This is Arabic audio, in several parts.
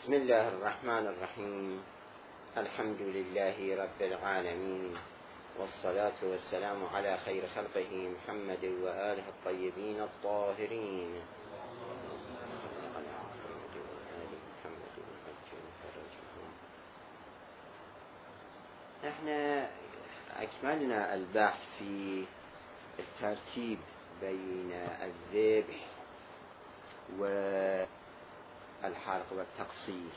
بسم الله الرحمن الرحيم. الحمد لله رب العالمين، والصلاة والسلام على خير خلقه محمد وآله الطيبين الطاهرين. احنا أكملنا البحث في الترتيب بين الذبح والحرق والتقصير،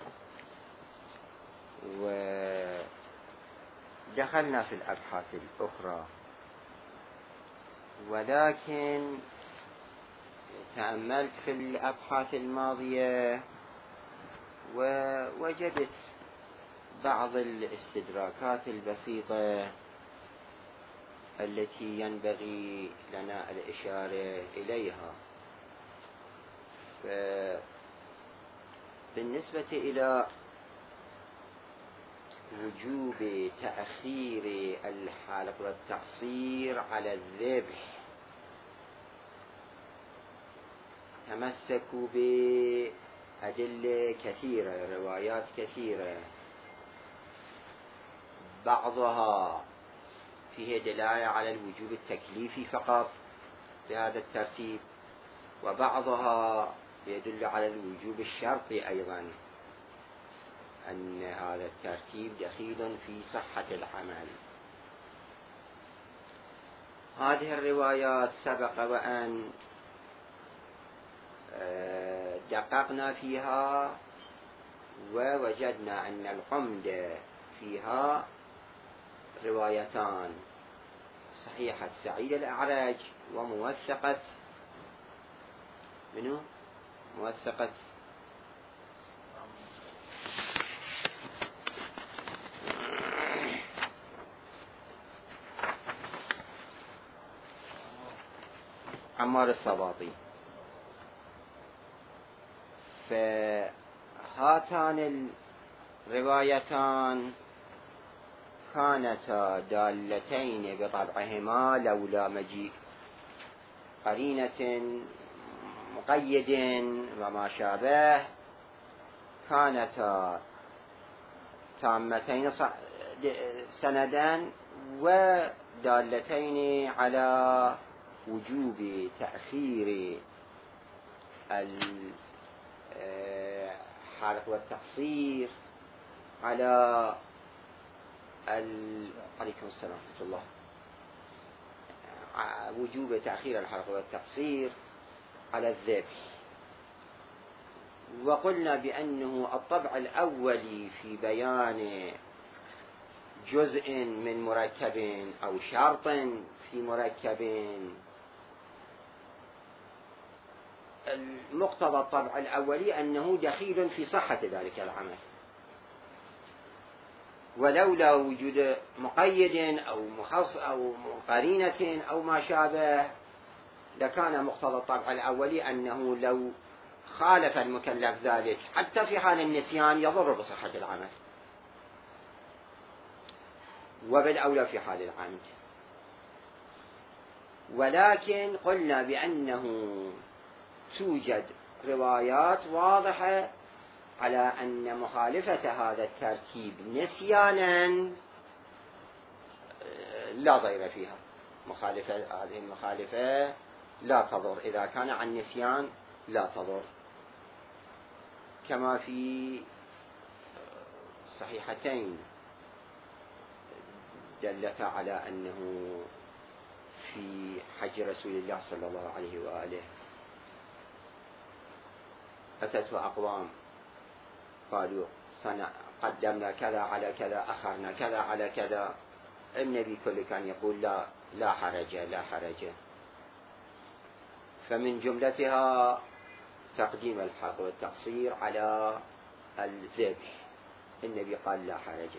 ودخلنا في الأبحاث الأخرى، ولكن تأملت في الأبحاث الماضية ووجدت بعض الاستدراكات البسيطة التي ينبغي لنا الإشارة إليها. بالنسبة إلى وجوب تأخير الحلق والتقصير على الذبح، تمسكوا بأدلة كثيرة، روايات كثيرة، بعضها فيه دلالة على الوجوب التكليفي فقط بهذا الترتيب، وبعضها يدل على الوجوب الشرطي أيضا، أن هذا الترتيب دخيل في صحة العمل. هذه الروايات سبق وأن دققنا فيها ووجدنا أن العمدة فيها روايتان: صحيحة سعيد الأعرج وموثقة منه موثقة عمار الصباطي. فهاتان الروايتان كانتا دالتين بطبعهما لولا مجيء قرينة مقيد وما شابه، كانتا تامتين سندا ودالتين على وجوب تأخير الحرق والتقصير على عليكم السلام ورحمة الله، وجوب تأخير الحرق والتقصير على الذبح. وقلنا بأنه الطبع الأولي في بيان جزء من مركب أو شرط في مركب، المقتضى الطبع الأولي أنه دخيل في صحة ذلك العمل، ولولا وجود مقيد أو مخص أو قرينة أو ما شابه لكان مقتضى الطبع الأولي أنه لو خالف المكلف ذلك حتى في حال النسيان يضر بصحة العمل، وبالأولى في حال العمد. ولكن قلنا بأنه توجد روايات واضحة على أن مخالفة هذا الترتيب نسيانا لا ضير فيها، هذه المخالفة لا تضر، إذا كان عن نسيان لا تضر، كما في صحيحتين دلت على أنه في حج رسول الله صلى الله عليه وآله أتته أقوام قالوا قدمنا كذا على كذا، أخرنا كذا على كذا، النبي كل كان يقول لا حرج لا حرج، فمن جملتها تقديم الحرق والتقصير على الذبح، النبي قال لا حرج.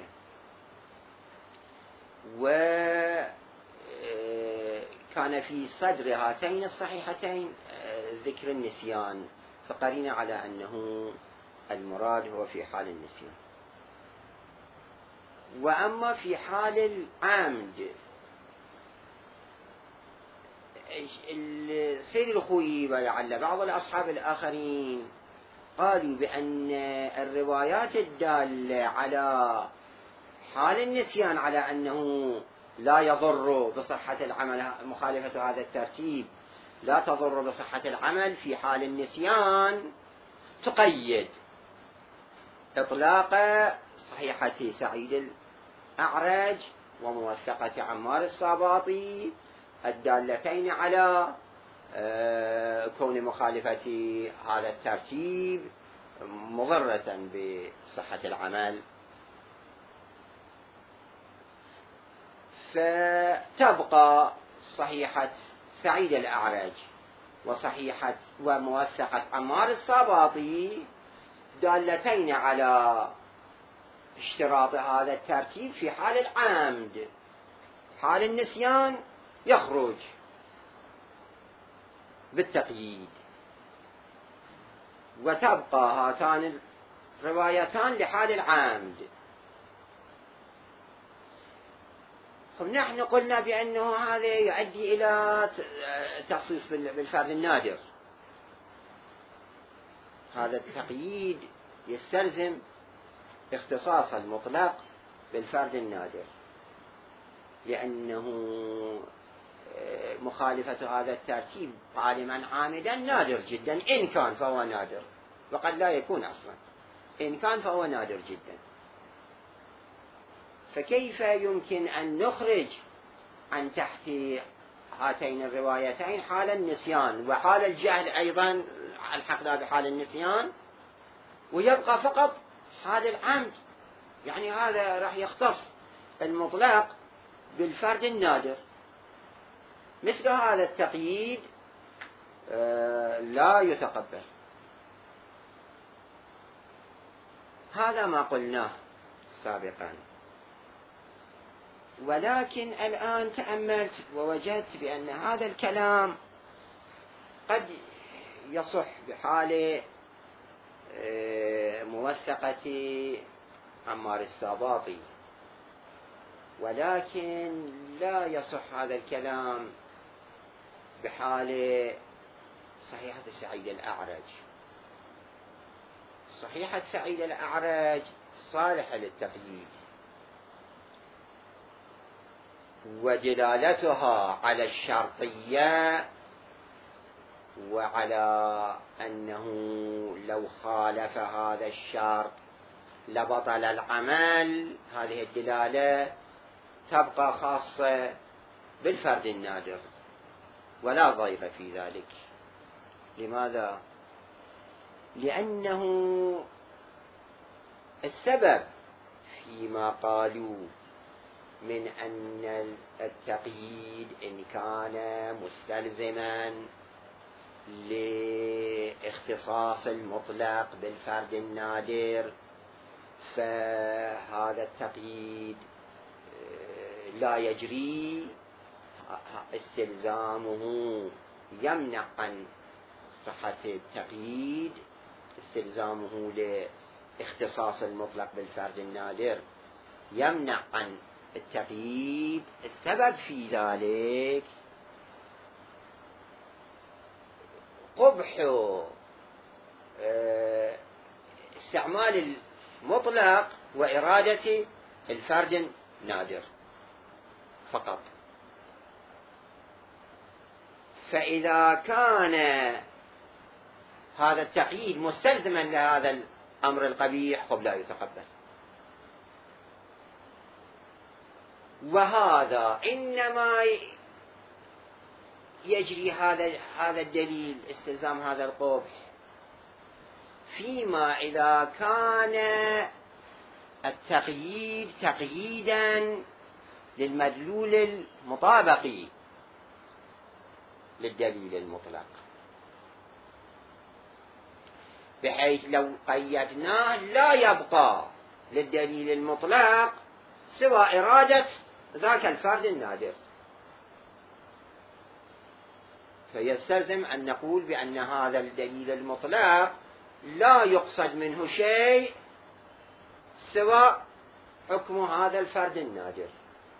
وكان في صدر هاتين الصحيحتين ذكر النسيان، فقرينا على أنه المراد هو في حال النسيان. وأما في حال العمد، السيد الخوئي ولعل بعض الأصحاب الآخرين قالوا بأن الروايات الدالة على حال النسيان على أنه لا يضر بصحة العمل، مخالفة هذا الترتيب لا تضر بصحة العمل في حال النسيان، تقيد إطلاق صحيحة سعيد الأعرج وموثقة عمار الصاباطي الدالتين على كون مخالفة هذا الترتيب مضرة بصحة العمل. فتبقى صحيحة سعيد الأعرج وصحيحة وموثقة عمار الصاباطي دالتين على اشتراط هذا الترتيب في حال العمد. حال النسيان يخرج بالتقييد، وتبقى هاتان الروايتان لحال العمد. نحن قلنا بأنه هذا يؤدي إلى تخصيص بالفرد النادر. هذا التقييد يستلزم اختصاص المطلق بالفرد النادر، لأنه مخالفة هذا الترتيب عالما عامدا نادر جدا، إن كان فهو نادر، وقد لا يكون أصلا، إن كان فهو نادر جدا. فكيف يمكن أن نخرج عن تحت هاتين الروايتين حال النسيان وحال الجهل أيضا الحقنا بحال النسيان، ويبقى فقط حال العمد؟ يعني هذا راح يختص المطلق بالفرد النادر. مثل هذا التقييد لا يتقبل. هذا ما قلناه سابقا، ولكن الآن تأملت ووجدت بأن هذا الكلام قد يصح بحال موثقة عمار الصاباطي، ولكن لا يصح هذا الكلام بحال صحيحة سعيد الأعرج. صحيحة سعيد الأعرج صالحة للتقييد، ودلالتها على الشرطية وعلى أنه لو خالف هذا الشرط لبطل العمل، هذه الدلالة تبقى خاصة بالفرد النادر ولا ضير في ذلك. لماذا؟ لأنه السبب فيما قالوا من أن التقييد إن كان مستلزما لاختصاص المطلق بالفرد النادر، فهذا التقييد لا يجري، استلزامه يمنع عن صحة التقييد، استلزامه لاختصاص المطلق بالفرد النادر يمنع عن التقييد. السبب في ذلك قبح استعمال المطلق وإرادة الفرد النادر فقط. فإذا كان هذا التقييد مستلزما لهذا الأمر القبيح لا يتقبل. وهذا إنما يجري هذا الدليل استلزام هذا القبح فيما إذا كان التقييد تقييدا للمدلول المطابقي للدليل المطلق، بحيث لو قيدناه لا يبقى للدليل المطلق سوى إرادة ذاك الفرد النادر، فيستلزم أن نقول بأن هذا الدليل المطلق لا يقصد منه شيء سوى حكم هذا الفرد النادر.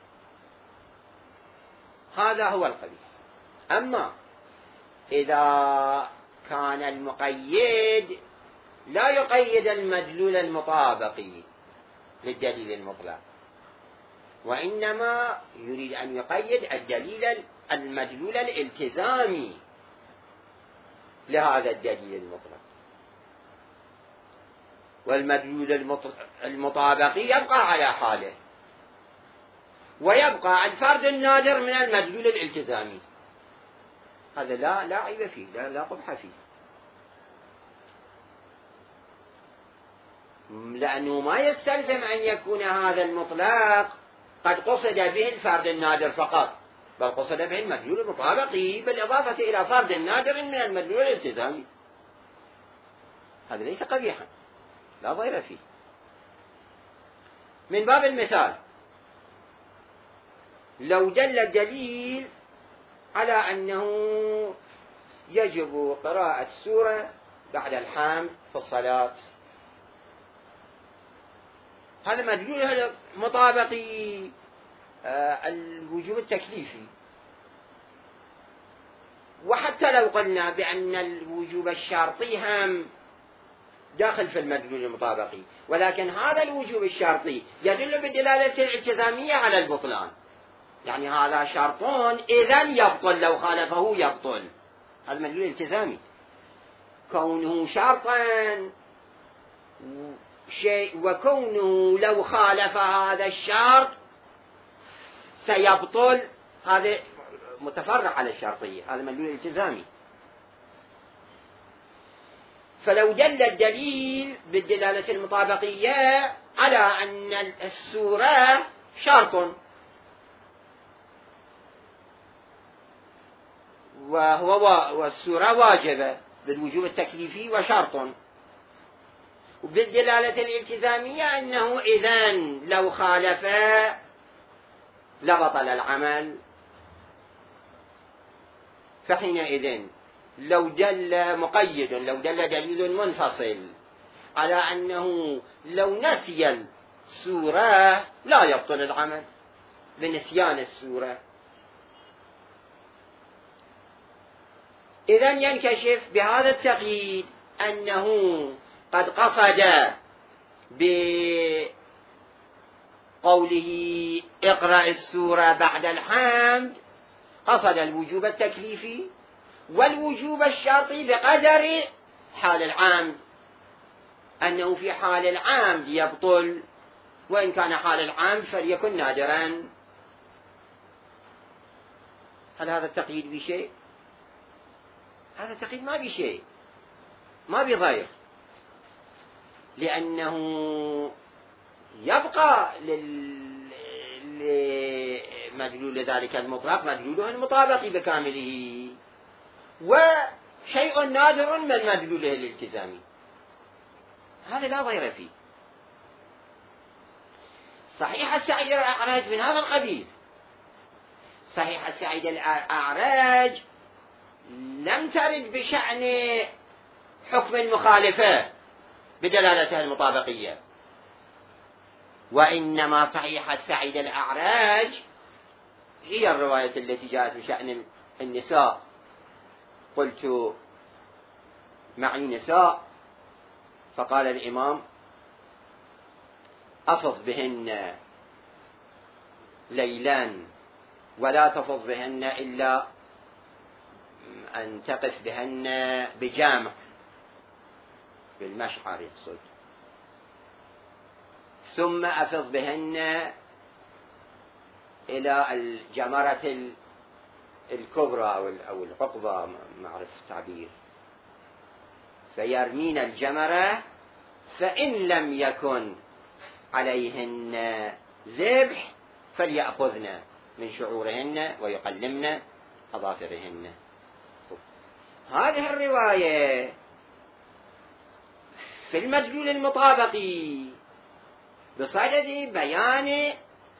هذا هو القبيح. أما إذا كان المقيد لا يقيد المدلول المطابقي للدليل المطلق، وإنما يريد أن يقيد المدلول الالتزامي لهذا الدليل المطلق. والمدلول المطابقي يبقى على حاله، ويبقى الفرد النادر من المدلول الالتزامي. هذا لا عيب فيه، لا قبح فيه، لأنه ما يستلزم أن يكون هذا المطلق قد قصد به الفرد النادر فقط، بل قصد به المدلول المطابقي بالإضافة إلى فرد نادر من المدلول الالتزامي. هذا ليس قبيحا، لا ضير فيه. من باب المثال، لو دل الدليل على أنه يجب قراءة سورة بعد الحمد في الصلاة، هذا مدلول مطابقي الوجوب التكليفي. وحتى لو قلنا بأن الوجوب الشرطي هم داخل في المدلول المطابقي، ولكن هذا الوجوب الشرطي يدل بالدلالة الالتزامية على البطلان، يعني هذا شرط إذن يبطل، لو خالفه يبطل. هذا مدلول التزامي، كونه شرطا شيء، وكونه لو خالف هذا الشرط سيبطل، هذا متفرع على الشرطية، هذا مدلول التزامي. فلو دل الدليل بالدلالة المطابقية على أن السورة شرط، والسورة واجبة بالوجوب التكليفي وشرط، وبالدلالة الالتزامية أنه إذن لو خالف لبطل العمل، فحينئذ لو دل مقيد، لو دل دليل منفصل على أنه لو نسي السورة لا يبطل العمل بنسيان السورة، إذن ينكشف بهذا التقييد أنه قد قصد بقوله اقرأ السورة بعد الحمد، قصد الوجوب التكليفي والوجوب الشرطي بقدر حال العمد، أنه في حال العمد يبطل، وإن كان حال العمد فليكن نادرا. هل هذا التقييد بشيء؟ هذا التقييد ما بشيء، ما بضير، لأنه يبقى لمدلول ذلك المطلق مدلوله المطابق بكامله، وشيء نادر من مدلوله الالتزامي، هذا لا ضير فيه. صحيح السعيد الأعرج من هذا القبيل، صحيح السعيد الأعرج لم ترد بشأن حكم المخالفة بدلالتها المطابقية، وإنما صحيح السعيد الأعرج هي الرواية التي جاءت بشأن النساء. قلت معي نساء، فقال الإمام أفض بهن ليلا ولا تفض بهن إلا أن تقف بهن بجامع، بالمشعر يقصد، ثم أفض بهن إلى الجمرة الكبرى أو العقبة، ما أعرف التعبير، فيرمين الجمرة، فإن لم يكن عليهن ذبح فليأخذن من شعورهن ويقلمن أظافرهن. هذه الرواية في المدلول المطابقي بصدد بيان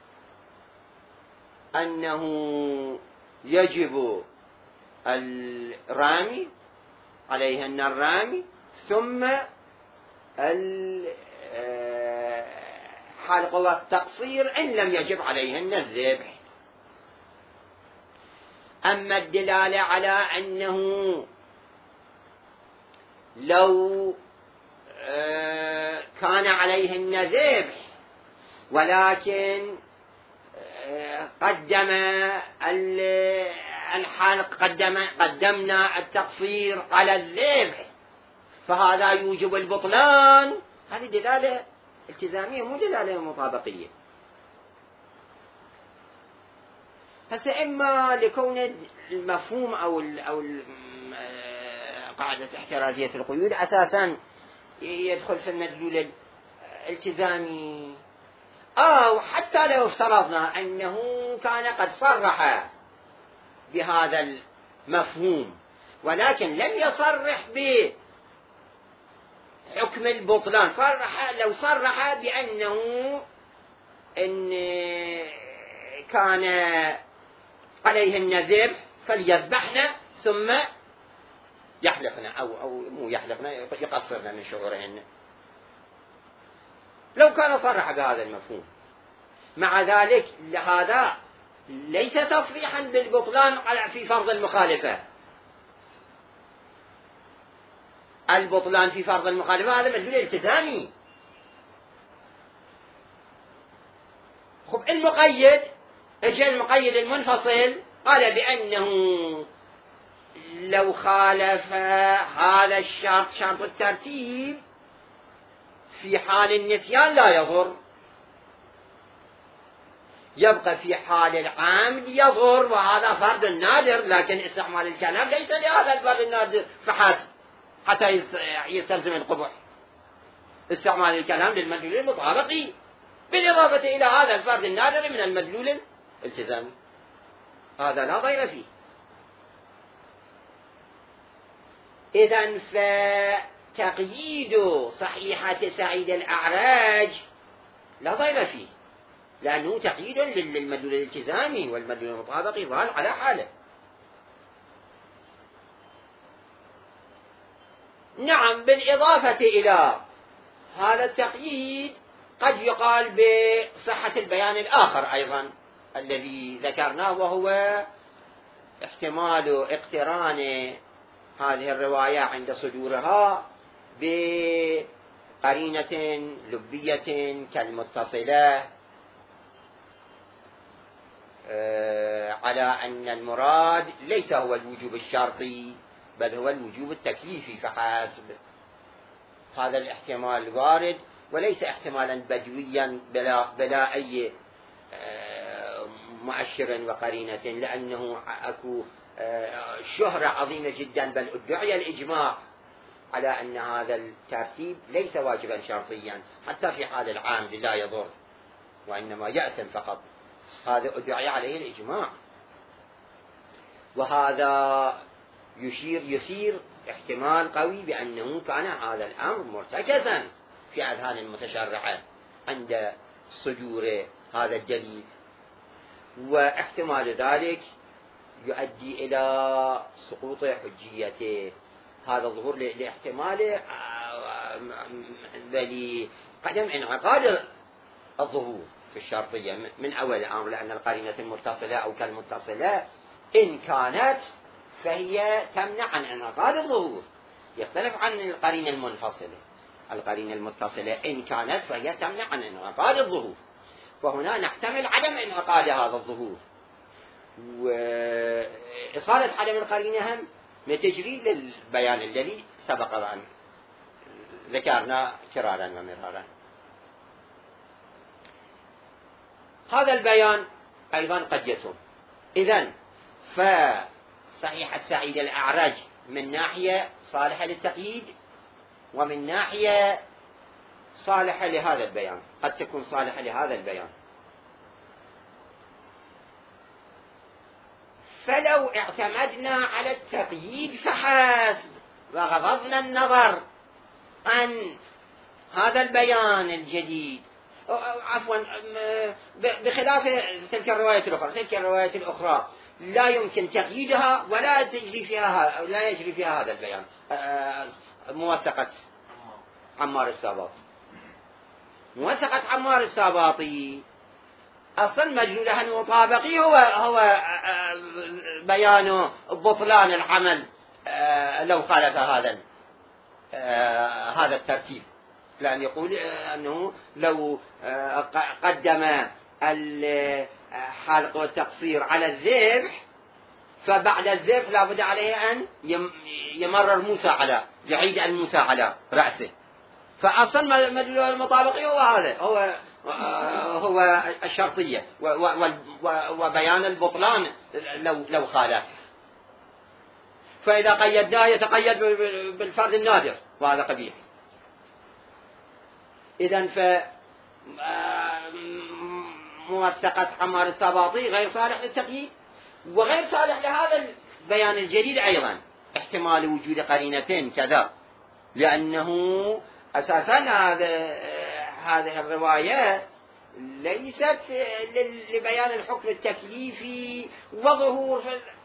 أنه يجب الرامي عليهن الرامي، ثم حلق والتقصير إن لم يجب عليهن الذبح. أما الدلالة على أنه لو كان عليهن ذبح، ولكن قدم الحلق، قدمنا التقصير على الذبح، فهذا يوجب البطلان. هذه دلالة التزامية مو دلالة مطابقية. هسه إما لكون المفهوم أو قاعدة احترازية القيود أساسا يدخل في المدلول الالتزامي، أو حتى لو افترضنا أنه كان قد صرح بهذا المفهوم ولكن لم يصرح بحكم البطلان، لو صرح بأنه إن كان عليهن ذبح فليذبحن ثم يحلقن، أو مو يحلقن، يقصرن من شعورهن، لو كان صرح بهذا المفهوم. مع ذلك هذا ليس تصريحا بالبطلان في فرض المخالفة. البطلان في فرض المخالفة هذا مدلول التزامي. خب المقيد، اجى المقيد المنفصل قال بأنه لو خالف هذا الشرط، شرط الترتيب، في حال النسيان لا يضر، يبقى في حال العمد يضر، وهذا فرد نادر. لكن استعمال الكلام ليس لهذا الفرد النادر فحسب حتى يستلزم القبح. استعمال الكلام للمدلول المطابقي بالإضافة إلى هذا الفرد النادر من المدلول الالتزامي، هذا لا ضير فيه. إذن فتقييد صحيحة سعيد الأعرج لا ضير فيه، لأنه تقييد للمدلول الالتزامي، والمدلول المطابقي ظاهر على حاله. نعم، بالإضافة إلى هذا التقييد قد يقال بصحة البيان الآخر أيضا الذي ذكرناه، وهو احتمال اقتران هذه الرواية عند صدورها بقرينة لبية كالمتصلة، على أن المراد ليس هو الوجوب الشرطي بل هو الوجوب التكليفي فحسب. هذا الاحتمال وارد، وليس احتمالا بدويا بلا أي مؤشر وقرينة، لأنه أكو شهرة عظيمة جدا، بل ادعي الإجماع على أن هذا الترتيب ليس واجبا شرطيا حتى في حال العامد لا يضر وإنما يأثم فقط. هذا ادعي عليه الإجماع، وهذا يثير احتمال قوي بأنه كان هذا الأمر مرتكزا في أذهان المتشرعة عند صدور هذا الدليل، واحتمال ذلك يؤدي إلى سقوط حجيته. هذا ظهور لاحتمال لقدم انعقاد الظهور في الشرطية من أول الأمر، لأن القرينة المتصلة أو كالمتصلة إن كانت فهي تمنع عن انعقاد الظهور، يختلف عن القرينة المنفصلة. القرينة المتصلة إن كانت فهي تمنع عن انعقاد الظهور، وهنا نحتمل عدم انعقاد هذا الظهور، وإصالة عدم القرينة هم لتجريد للبيان الذي سبق أن ذكرنا كرارا ومرارا. هذا البيان أيضا قد يتم. إذن فصحيحة سعيد الأعرج من ناحية صالحة للتقييد، ومن ناحية صالحة لهذا البيان، قد تكون صالحة لهذا البيان. فلو اعتمدنا على التقييد فحسب وغضضنا النظر عن هذا البيان الجديد، عفوا بخلاف تلك الرواية الأخرى، تلك الرواية الأخرى لا يمكن تقييدها ولا يجري فيها هذا البيان. موثقة عمار الساباطي، موثقة عمار الساباطي أصلا مدلولها المطابقي هو بيان بطلان العمل لو خالف هذا الترتيب لأن يقول أنه لو قدم الحلق والتقصير على الذبح، فبعد الذبح لا بد عليه أن يمرر موسى يعيد الموسى على رأسه. فأصلا مدلول المطابقي هو هذا، هو الشرطية وبيان البطلان لو خالف. فإذا قيدناه يتقيد بالفرد النادر، وهذا قبيح. إذن موثقة عمار السباطي غير صالح للتقييد، وغير صالح لهذا البيان الجديد أيضا، احتمال وجود قرينتين كذا، لأنه أساسا هذه الرواية ليست لبيان الحكم التكليفي وظهور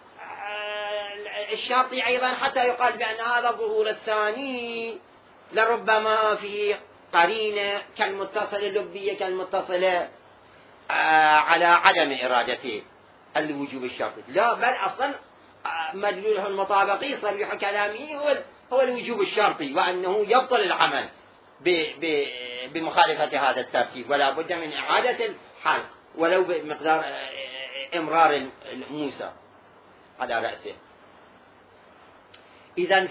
الشرطي أيضا، حتى يقال بأن هذا الظهور الثاني لربما فيه قرينة كالمتصلة اللبية كالمتصلة على عدم إرادته الوجوب الشرطي. لا، بل أصلا مدلوله المطابقي صريح كلامه هو الوجوب الشرطي، وأنه يبطل العمل بمخالفة هذا الترتيب، ولا بد من إعادة الحلق ولو بمقدار إمرار موسى على رأسه. إذن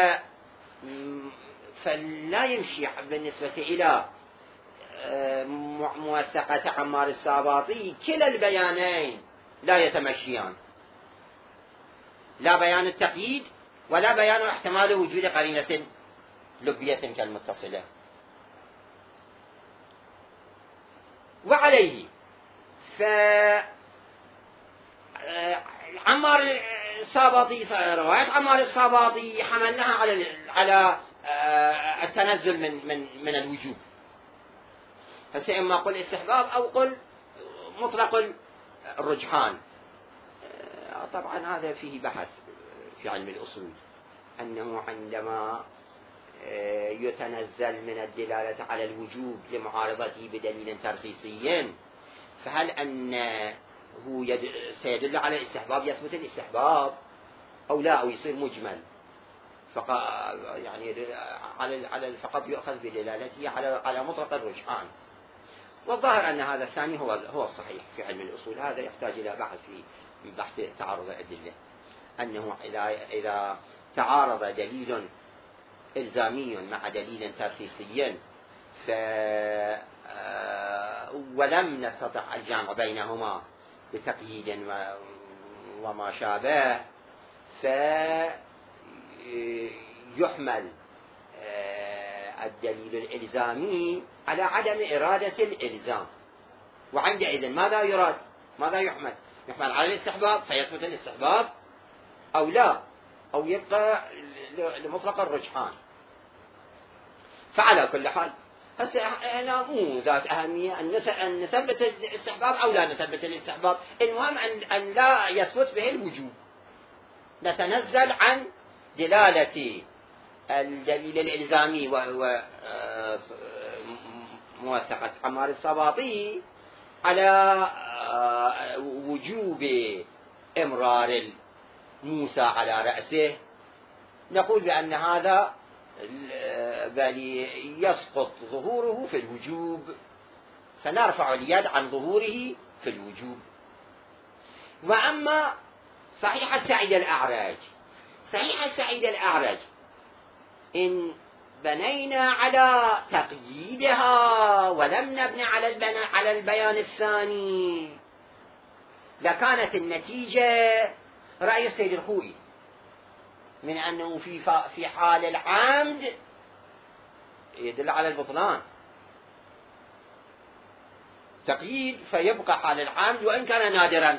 فلا يمشي بالنسبة إلى موثقة عمار السباطي كلا البيانين لا يتمشيان، لا بيان التقييد ولا بيان احتمال وجود قرينة لبية كالمتصلة. وعليه عمار السباطي، رواية عمار السباطي حملناها على التنزل من الوجوب. هسه إما قل استحباب أو قل مطلق الرجحان. طبعا هذا فيه بحث في علم الأصول، أنه عندما يتنزل من الدلالة على الوجوب لمعارضته بدليل ترخيصي، فهل أنه سيدل على الاستحباب يثبت الاستحباب أو لا، أو يصير مجمل فقط، يعني فقط يؤخذ بدلالته على مطلق الرجحان. والظاهر أن هذا الثاني هو الصحيح في علم الأصول. هذا يحتاج إلى بحث في بحث تعارض الأدلة، أنه إذا تعارض دليل إلزامي مع دليل ترخيصي ولم نستطع الجمع بينهما بتقييد وما شابه، فيحمل الدليل الإلزامي على عدم إرادة الإلزام، وعندئذ ماذا يراد؟ ماذا يحمل؟ يحمل على الاستحباب فيثبت الاستحباب أو لا، أو يبقى لمطلق الرجحان. فعلى كل حال هسه هنا مو ذات أهمية أن نثبت الاستحباب أو لا نثبت الاستحباب، المهم أن لا يثبت به الوجوب. نتنزل عن دلالة الدليل الإلزامي وهو موثقة عمار السباطي على وجوب إمرار موسى على رأسه، نقول بأن هذا بل يسقط ظهوره في الوجوب، فنرفع اليد عن ظهوره في الوجوب. وأما صحيح السعيد الأعرج، صحيح السعيد الأعرج إن بنينا على تقييدها ولم نبني على البيان الثاني لكانت النتيجة رأي السيد الخوئي من أنه في حال العمد يدل على البطلان، تقييد فيبقى حال العمد وإن كان نادرا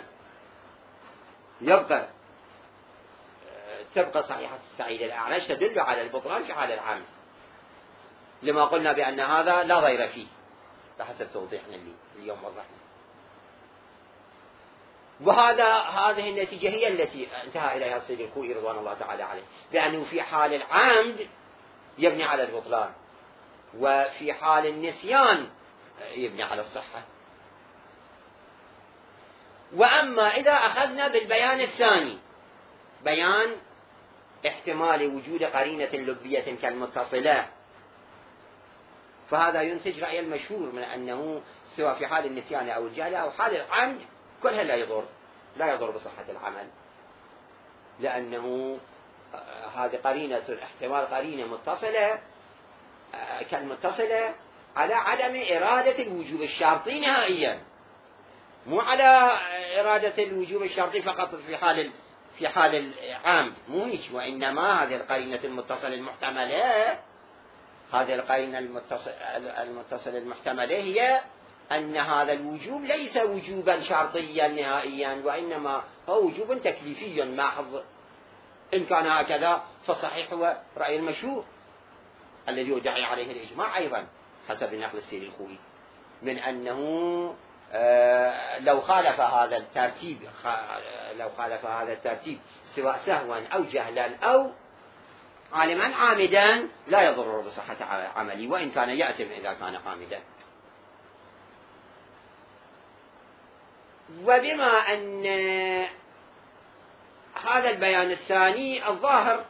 تبقى صحيحة السعيد الأعرج تدل على البطلان في حال العمد، لما قلنا بأن هذا لا ضير فيه بحسب توضيحنا اليوم وضحنا. هذه النتيجة هي التي انتهى إليها السيد الخوئي رضوان الله تعالى عليه، بأنه في حال العمد يبني على البطلان، وفي حال النسيان يبني على الصحة. وأما إذا أخذنا بالبيان الثاني، بيان احتمال وجود قرينة لبية كالمتصلة فهذا ينتج رأي المشهور من أنه سواء في حال النسيان أو الجهل أو حال العمد كلها لا يضر بصحة العمل، لأنه هذه قرينة احتمال قرينة متصلة كالمتصلة على عدم إرادة الوجوب الشرطي نهائيا، مو على إرادة الوجوب الشرطي فقط في حال العام، مو هيك، وإنما هذه القرينة المتصلة المحتملة، هذه القرينة المتصلة المحتملة هي أن هذا الوجوب ليس وجوبا شرطيا نهائيا، وإنما هو وجوب تكليفي محض. إن كان هكذا فصحيح هو رأي المشهور الذي يدعي عليه الإجماع أيضا حسب نقل السيري الخوئي، من أنه لو خالف هذا الترتيب سواء سهوا أو جهلا أو عالما عامدا لا يضر بصحة عملي، وإن كان يأثم إذا كان عامدا. وبما أن هذا البيان الثاني الظاهر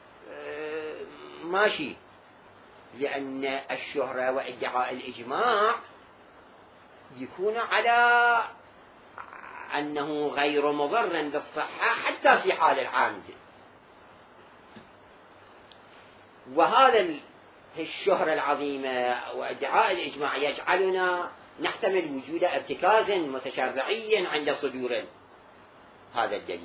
ماشي، لأن الشهرة وادعاء الإجماع يكون على أنه غير مضر بالصحة حتى في حال العامد، وهذا الشهرة العظيمة وادعاء الإجماع يجعلنا نحتمل وجود ارتكاز متشرعي عند صدور هذا الدليل،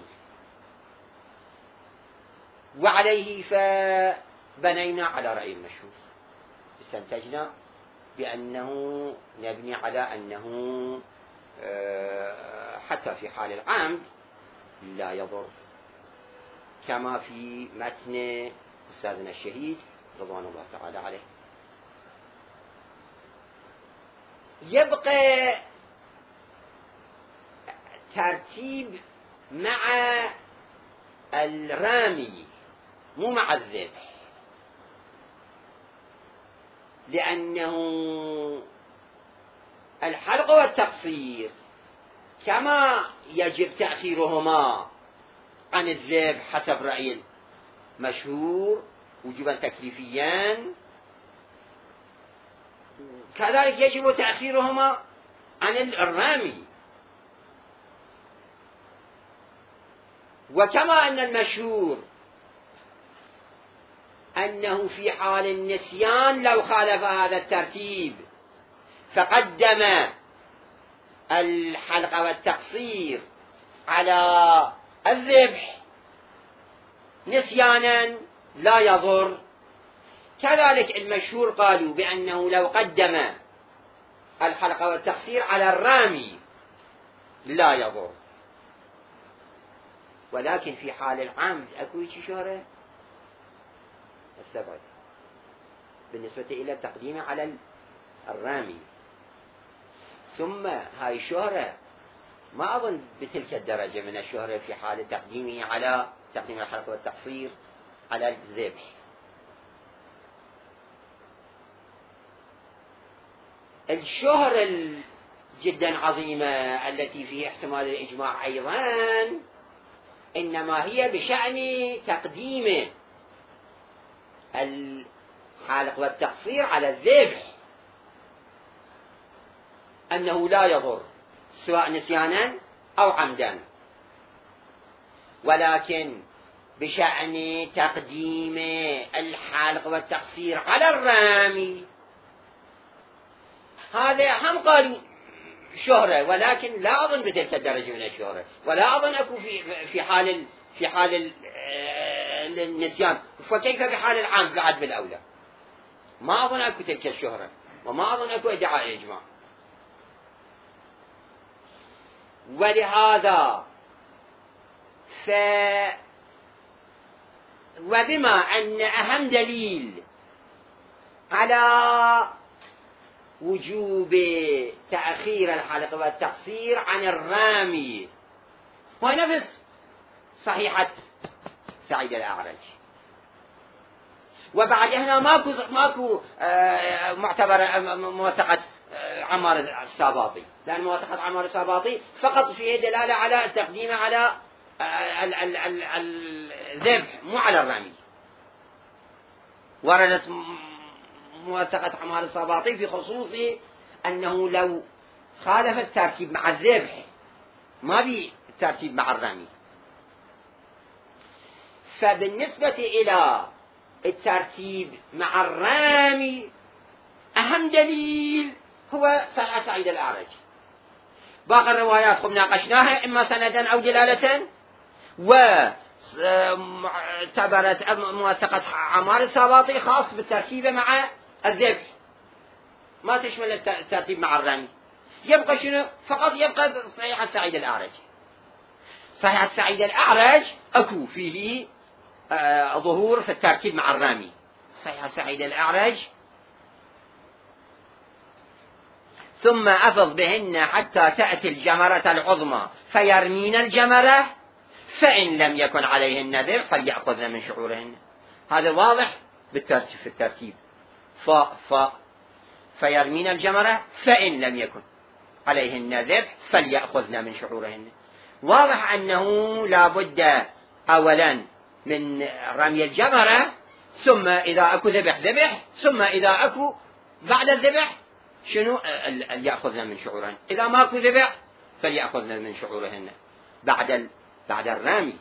وعليه فبنينا على رأي المشهور، استنتجنا بأنه نبني على أنه حتى في حال العمد لا يضر، كما في متن أستاذنا الشهيد رضوان الله تعالى عليه. يبقى ترتيب مع الرامي مو مع الذبح، لأنه الحلق والتقصير كما يجب تأخيرهما عن الذبح حسب رأي المشهور وجوبا تكليفيا، كذلك يجب تأخيرهما عن الرامي. وكما أن المشهور أنه في حال النسيان لو خالف هذا الترتيب فقدم الحلق والتقصير على الذبح نسيانا لا يضر، كذلك المشهور قالوا بأنه لو قدم الحلق والتقصير على الرامي لا يضر. ولكن في حال العمد اكو هيك شهرة استبعد بالنسبة إلى التقديم على الرامي، ثم هاي الشهرة ما أظن بتلك الدرجة من الشهرة في حال تقديمه على تقديم الحلق والتقصير على الذبح. الشهرة جدا عظيمة التي فيها احتمال الإجماع أيضا إنما هي بشأن تقديم الحلق والتقصير على الذبح، أنه لا يضر سواء نسيانا أو عمدا، ولكن بشأن تقديم الحلق والتقصير على الرامي هذا هم قالوا شهرة، ولكن لا أظن بتلك الدرجة من الشهرة، ولا أظن أكو في حال النسيان، فكيف بحال العام بعد بالأولى؟ ما أظن أكو تلك الشهرة، وما أظن أكو ادعاء إجماع. ولهذا وبما أن أهم دليل على وجوب تأخير الحلق والتقصير عن الرامي هو نفس صحيحة سعيد الأعرج، وبعد هنا ماكو معتبر موثقة عمار الساباطي، لأن موثقة عمار الساباطي فقط فيه دلالة على التقديم على الذبح مو على الرمي، وردت موثقة أعمال السباطي في خصوص أنه لو خالف الترتيب مع الذبح ما بي الترتيب مع الرمي. فبالنسبة إلى الترتيب مع الرمي أهم دليل هو صحيح سعيد الأعرج. باقي الروايات خب ناقشناها إما سندا أو دلالة، واعتبرت موثقة أعمال السباطي خاص بالترتيب مع الذبح، ما تشمل الترتيب مع الرمي. يبقى شنو؟ فقط يبقى صحيح سعيد الأعرج. صحيح سعيد الأعرج أكو فيه ظهور في الترتيب مع الرمي. صحيح سعيد الأعرج: ثم أفض بهن حتى تأتي الجمرة العظمى فيرمين الجمرة، فإن لم يكن عليهن ذبح فليأخذن من شعورهن. هذا واضح بالترتيب في الترتيب. فيرمين الجمرة فإن لم يكن عليهن ذبح فليأخذن من شعورهن. واضح أنه لا بد أولا من رمي الجمرة، ثم إذا أكو ذبح، ثم إذا أكو بعد الذبح شنو؟ يأخذن من شعورهن. إذا ما أكو ذبح فليأخذن من شعورهن بعد الرمي.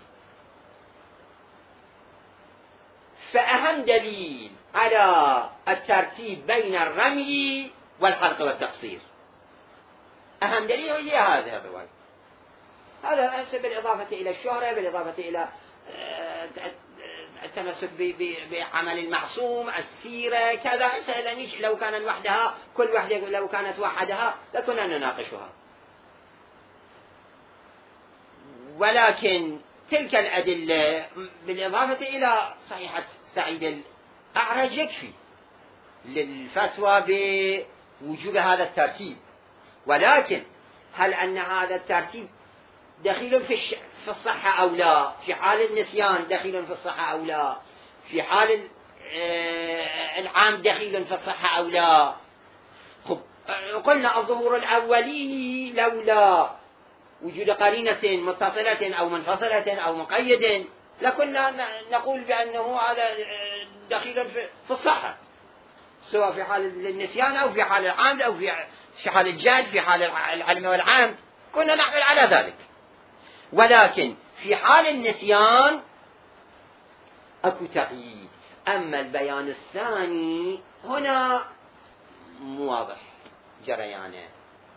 فأهم دليل على الترتيب بين الرمي والحلق والتقصير، أهم دليل هي هذه الرواية. هذا بالإضافة إلى الشهرة، بالإضافة إلى التمسك بعمل المعصوم، السيرة كذا. لو كانت وحدها، كل وحدة لو كانت وحدها لكنا نناقشها، ولكن تلك الأدلة بالإضافة إلى صحيحة سعيد الأعرج يكفي للفتوى بوجوب هذا الترتيب. ولكن هل أن هذا الترتيب دخيل في الصحة أو لا؟ في حال النسيان دخيل في الصحة أو لا؟ في حال العام دخيل في الصحة أو لا؟ قلنا الظهور الأولي لولا وجود قرينة متصلة أو منفصلة أو مقيد لكنا نقول بأنه هذا دخيل في الصحة، سواء في حال النسيان أو في حال العام أو في حال الجهل، في حال العلم والعام كنا نحمل على ذلك. ولكن في حال النسيان أكو تقييد. أما البيان الثاني هنا مو واضح جريانه،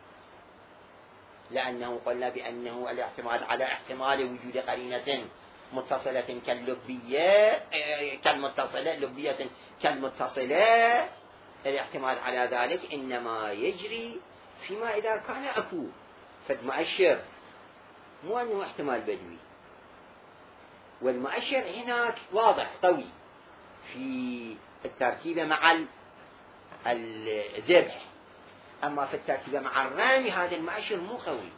لأنه قلنا بأنه الاعتماد على احتمال وجود قرينة متصلة كاللبية لبية كالمتصلة، الاعتماد على ذلك إنما يجري فيما إذا كان أكو فد مؤشر، مو أنه احتمال بدوي. والمؤشر هناك واضح قوي في الترتيب مع الذبح، أما في الترتيب مع الرمي هذا المؤشر مو قوي.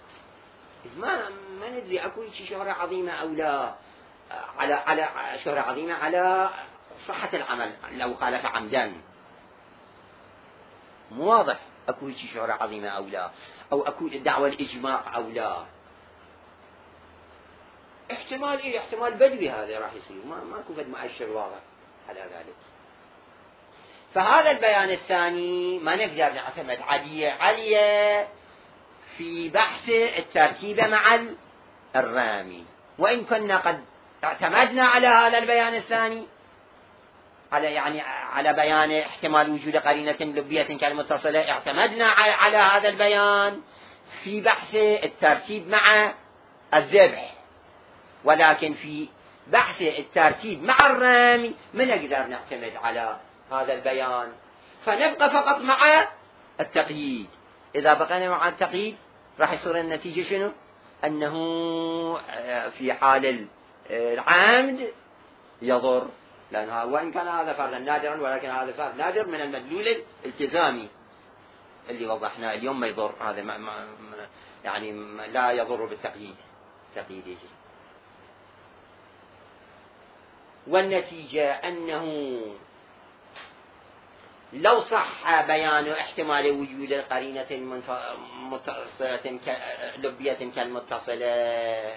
ما ندري أكو شهرة عظيمة أو لا، على شهرة عظيمة على صحة العمل لو خالف عمدا. مو واضح أكو شهرة عظيمة أو لا، أو أكو دعوة الإجماع أو لا. احتمال احتمال بدوي هذا راح يصير، ما أكو فد مؤشر واضح على ذلك. فهذا البيان الثاني ما نقدر نعتمد عليه في بحث الترتيب مع الرامي، وإن كنا قد اعتمدنا على هذا البيان الثاني على بيان احتمال وجود قرينة لبية كالمتصلة، اعتمدنا على هذا البيان في بحث الترتيب مع الذبح، ولكن في بحث الترتيب مع الرامي ما نقدر نعتمد على هذا البيان، فنبقى فقط مع التقييد. إذا بقينا مع التقييد راح يصير النتيجة شنو؟ أنه في حال العمد يضر، لأنه وإن كان هذا فرضا نادرا، ولكن هذا فرض نادر من المدلول الالتزامي اللي وضحناه اليوم ما يضر. هذا يعني لا يضر بالتقييد، تقييد يجي. والنتيجة أنه لو صح بيان احتمال وجود قرينة متصلة لبية كالمتصلة،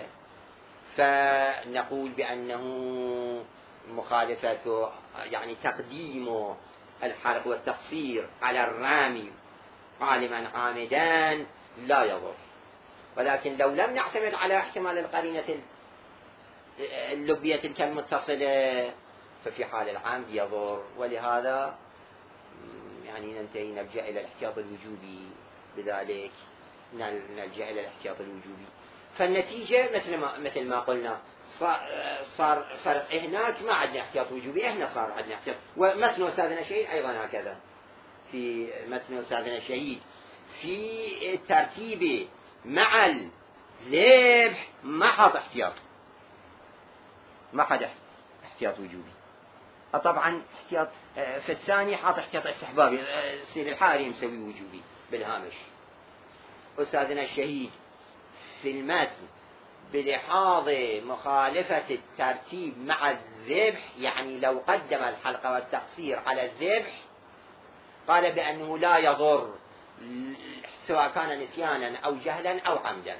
فنقول بأنه مخالفة تقديم الحلق والتقصير على الرامي عالما عامدا لا يضر. ولكن لو لم نعتمد على احتمال القرينة اللبية تلك المتصلة ففي حال العمد يضر. ولهذا يعني ننتهي نرجع إلى الاحتياط الوجوبي. بذلك نرجع إلى الاحتياط الوجوبي. فالنتيجة مثل ما قلنا صار فرق. هناك ما عندنا احتياط وجوبي، هنا صار عندنا احتياط. ومتن أستاذنا الشهيد أيضا هكذا. في متن أستاذنا الشهيد في الترتيب مع الذبح ما حط احتياط، ما حد احتياط وجوبي. طبعا احتياط في الثاني حاط احتياط استحبابي. سيد الحاري مسوي وجوبي بالهامش. أستاذنا الشهيد في المتن بلحاظ مخالفة الترتيب مع الذبح، يعني لو قدم الحلق والتقصير على الذبح قال بأنه لا يضر سواء كان نسيانا أو جهلا أو عمدا.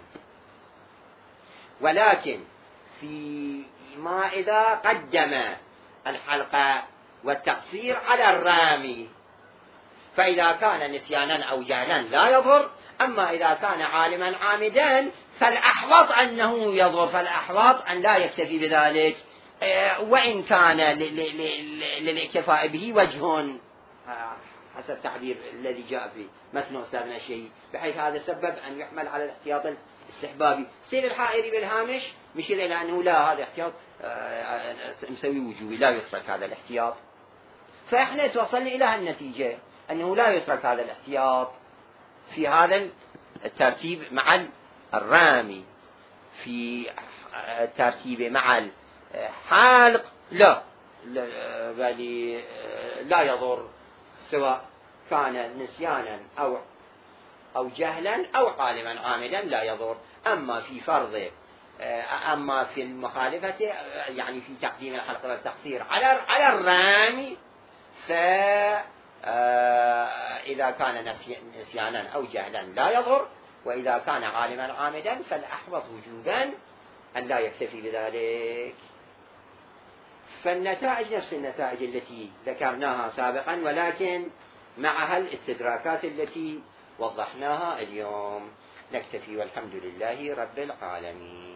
ولكن فيما إذا قدم الحلق والتقصير على الرامي فإذا كان نسيانا أو جهلا لا يضر. أما إذا كان عالما عامدا فالأحوط أنه يضر. فالأحوط أن لا يكتفي بذلك وإن كان للاكتفاء به وجه حسب تعبير الذي جاء في متن أستاذنا الشهيد، بحيث هذا سبب أن يحمل على الاحتياط الاستحبابي. سيد الحائري بالهامش مشير إلى أنه لا، هذا احتياط مسوي وجوبي، لا يترك هذا الاحتياط. فإحنا توصلنا إلى هالنتيجة أنه لا يترك هذا الاحتياط في هذا الترتيب مع الرامي. في الترتيب مع الحلق لا بل لا يضر سواء كان نسيانا أو جهلا أو عالما عامدا لا يضر. أما في فرض أما في المخالفة يعني في تقديم الحلق والتقصير على الرامي فإذا كان نسيانا أو جهلا لا يضر، وإذا كان عالما عامدا فالأحوط وجوبا أن لا يكتفي بذلك. فالنتائج نفس النتائج التي ذكرناها سابقا، ولكن معها الاستدراكات التي وضحناها اليوم. نكتفي والحمد لله رب العالمين.